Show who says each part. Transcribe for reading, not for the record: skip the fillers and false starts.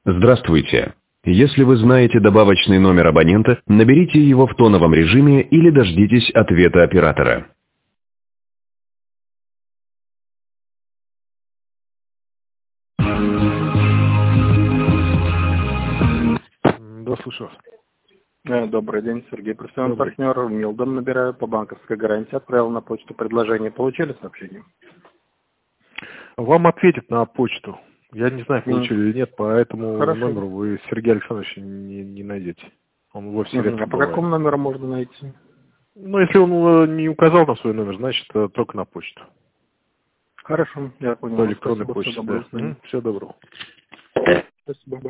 Speaker 1: Здравствуйте. Если вы знаете добавочный номер абонента, наберите его в тоновом режиме или дождитесь ответа оператора.
Speaker 2: Да, слушаю.
Speaker 3: Добрый день, Сергей, профессиональный
Speaker 2: Добрый.
Speaker 3: партнер. Милдом набираю по банковской гарантии. Отправил на почту предложение. Получили сообщение?
Speaker 2: Вам ответят на почту. Я не знаю, получили или нет, по этому
Speaker 3: Хорошо.
Speaker 2: номеру вы Сергея Александровича не найдете. Он вовсе редко
Speaker 3: А по
Speaker 2: бывает.
Speaker 3: какому номеру можно найти?
Speaker 2: Ну, если он не указал на свой номер, значит, только на почту.
Speaker 3: Хорошо, я понял.
Speaker 2: По электронной
Speaker 3: Спасибо,
Speaker 2: почте,
Speaker 3: всего
Speaker 2: да.
Speaker 3: доброго.
Speaker 2: Всего доброго.
Speaker 3: Спасибо.